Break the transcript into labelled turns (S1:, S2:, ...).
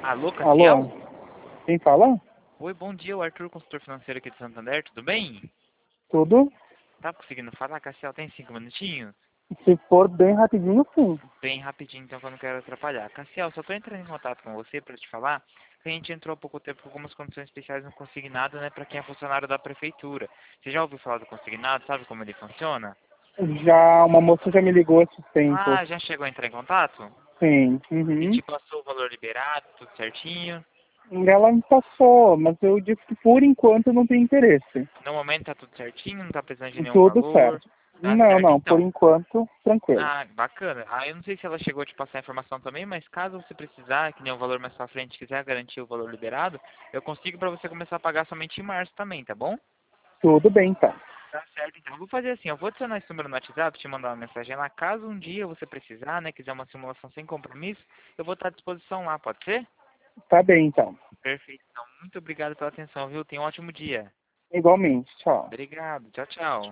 S1: Alô,
S2: Alô,
S1: Cassiel?
S2: quem fala?
S1: Oi, bom dia, o Arthur, consultor financeiro aqui de Santander, tudo bem?
S2: Tudo?
S1: Tá conseguindo falar, Cassiel? Tem 5 minutinhos?
S2: Se for bem rapidinho, sim.
S1: Bem rapidinho, então, que eu não quero atrapalhar. Cassiel, só tô entrando em contato com você para te falar que a gente entrou há pouco tempo com algumas condições especiais no consignado, né, para quem é funcionário da prefeitura. Você já ouviu falar do consignado? Sabe como ele funciona?
S2: Já uma moça já me ligou esses tempos.
S1: Ah, já chegou a entrar em contato?
S2: Sim.
S1: E
S2: Uhum.
S1: te passou o valor liberado, tudo certinho?
S2: Ela me passou, mas eu disse que por enquanto não tem interesse.
S1: No momento tá tudo certinho, não tá precisando de nenhum
S2: Tudo
S1: valor.
S2: certo.
S1: Tá
S2: Não,
S1: certo,
S2: não, por
S1: então.
S2: enquanto, tranquilo.
S1: Ah, bacana. Ah, eu não sei se ela chegou a te passar a informação também, mas caso você precisar, que nem o valor mais pra frente, quiser garantir o valor liberado, eu consigo pra você começar a pagar somente em março também, tá bom?
S2: Tudo bem, então.
S1: Tá certo, então. Eu vou fazer assim, eu vou adicionar esse número no WhatsApp, te mandar uma mensagem lá. Caso um dia você precisar, né, quiser uma simulação sem compromisso, eu vou estar à disposição lá, pode ser?
S2: Tá bem, então.
S1: Perfeito, então. Muito obrigado pela atenção, viu? Tenha um ótimo dia.
S2: Igualmente, tchau.
S1: Obrigado. Tchau, tchau.